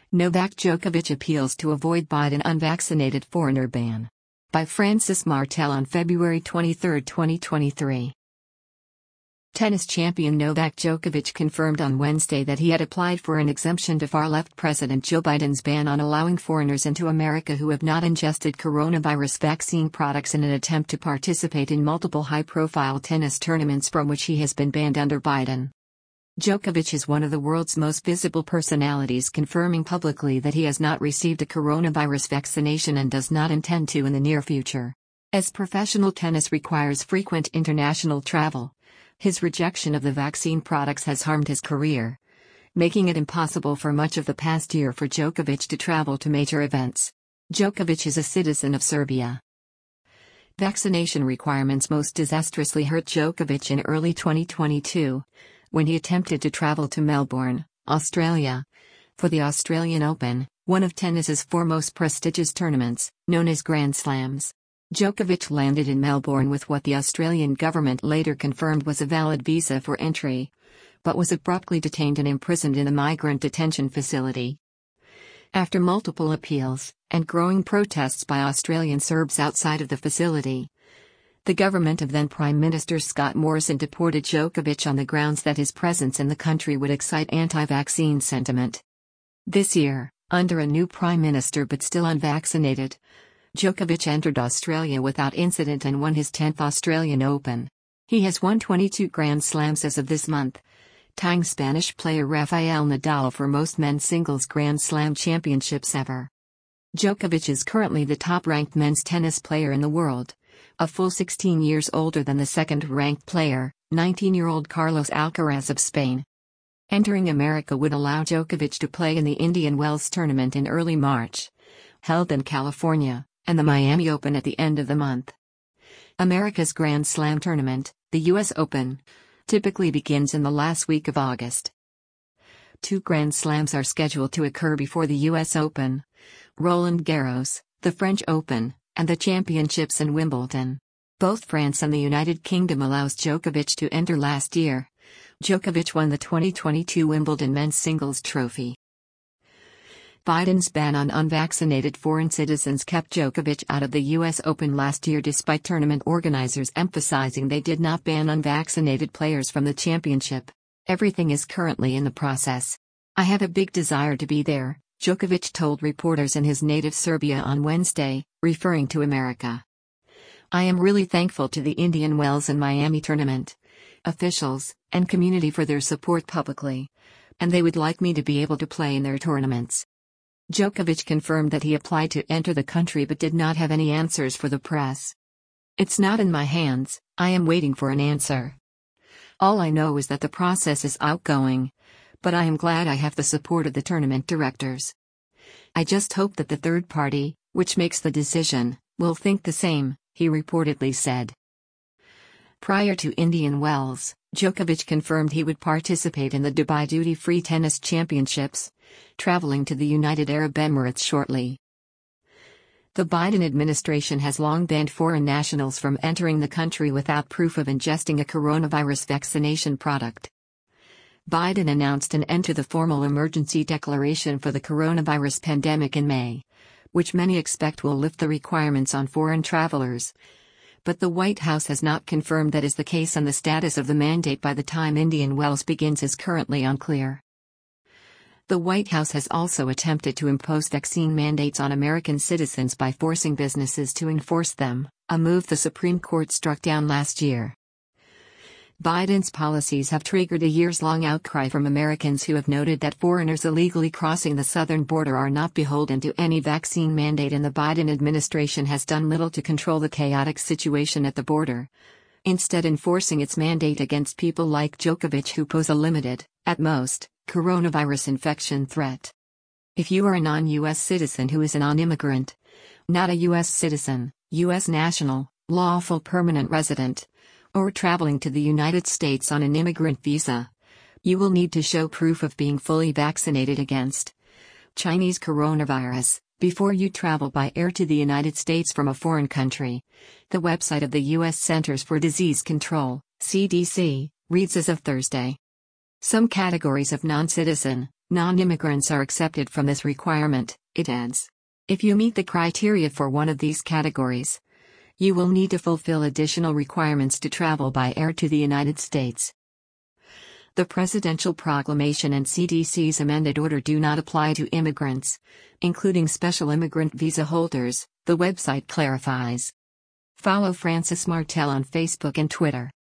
Novak Djokovic appeals to avoid Biden unvaccinated foreigner ban. By Francis Martel on February 23, 2023. Tennis champion Novak Djokovic confirmed on Wednesday that he had applied for an exemption to far-left President Joe Biden's ban on allowing foreigners into America who have not ingested coronavirus vaccine products in an attempt to participate in multiple high-profile tennis tournaments from which he has been banned under Biden. Djokovic is one of the world's most visible personalities, confirming publicly that he has not received a coronavirus vaccination and does not intend to in the near future. As professional tennis requires frequent international travel, his rejection of the vaccine products has harmed his career, making it impossible for much of the past year for Djokovic to travel to major events. Djokovic is a citizen of Serbia. Vaccination requirements most disastrously hurt Djokovic in early 2022, when he attempted to travel to Melbourne, Australia, for the Australian Open, one of tennis's foremost prestigious tournaments, known as Grand Slams. Djokovic landed in Melbourne with what the Australian government later confirmed was a valid visa for entry, but was abruptly detained and imprisoned in a migrant detention facility. After multiple appeals, and growing protests by Australian Serbs outside of the facility, the government of then Prime Minister Scott Morrison deported Djokovic on the grounds that his presence in the country would excite anti-vaccine sentiment. This year, under a new Prime Minister but still unvaccinated, Djokovic entered Australia without incident and won his 10th Australian Open. He has won 22 Grand Slams as of this month, tying Spanish player Rafael Nadal for most men's singles Grand Slam championships ever. Djokovic is currently the top-ranked men's tennis player in the world, a full 16 years older than the second-ranked player, 19-year-old Carlos Alcaraz of Spain. Entering America would allow Djokovic to play in the Indian Wells tournament in early March, held in California, and the Miami Open at the end of the month. America's Grand Slam tournament, the U.S. Open, typically begins in the last week of August. 2 Grand Slams are scheduled to occur before the U.S. Open: Roland Garros, the French Open, and the Championships in Wimbledon. Both France and the United Kingdom allows Djokovic to enter. Last year, Djokovic won the 2022 Wimbledon men's singles trophy. Biden's ban on unvaccinated foreign citizens kept Djokovic out of the U.S. Open last year despite tournament organizers emphasizing they did not ban unvaccinated players from the championship. Everything is currently in the process. I have a big desire to be there, Djokovic told reporters in his native Serbia on Wednesday, referring to America. I am really thankful to the Indian Wells and Miami tournament officials and community for their support publicly, and they would like me to be able to play in their tournaments. Djokovic confirmed that he applied to enter the country but did not have any answers for the press. It's not in my hands, I am waiting for an answer. All I know is that the process is outgoing, but I am glad I have the support of the tournament directors. I just hope that the third party, which makes the decision, will think the same, he reportedly said. Prior to Indian Wells, Djokovic confirmed he would participate in the Dubai Duty-Free Tennis Championships, traveling to the United Arab Emirates shortly. The Biden administration has long banned foreign nationals from entering the country without proof of ingesting a coronavirus vaccination product. Biden announced an end to the formal emergency declaration for the coronavirus pandemic in May, which many expect will lift the requirements on foreign travelers. But the White House has not confirmed that is the case, and the status of the mandate by the time Indian Wells begins is currently unclear. The White House has also attempted to impose vaccine mandates on American citizens by forcing businesses to enforce them, a move the Supreme Court struck down last year. Biden's policies have triggered a years-long outcry from Americans who have noted that foreigners illegally crossing the southern border are not beholden to any vaccine mandate, and the Biden administration has done little to control the chaotic situation at the border, instead enforcing its mandate against people like Djokovic who pose a limited, at most, coronavirus infection threat. If you are a non-U.S. citizen who is a non-immigrant, not a U.S. citizen, U.S. national, lawful permanent resident, or traveling to the United States on an immigrant visa, you will need to show proof of being fully vaccinated against Chinese coronavirus before you travel by air to the United States from a foreign country. The website of the U.S. Centers for Disease Control, CDC, reads as of Thursday. Some categories of non-citizen, Non-immigrants are excepted from this requirement, it adds. If you meet the criteria for one of these categories, you will need to fulfill additional requirements to travel by air to the United States. The presidential proclamation and CDC's amended order do not apply to immigrants, including special immigrant visa holders, the website clarifies. Follow Francis Martel on Facebook and Twitter.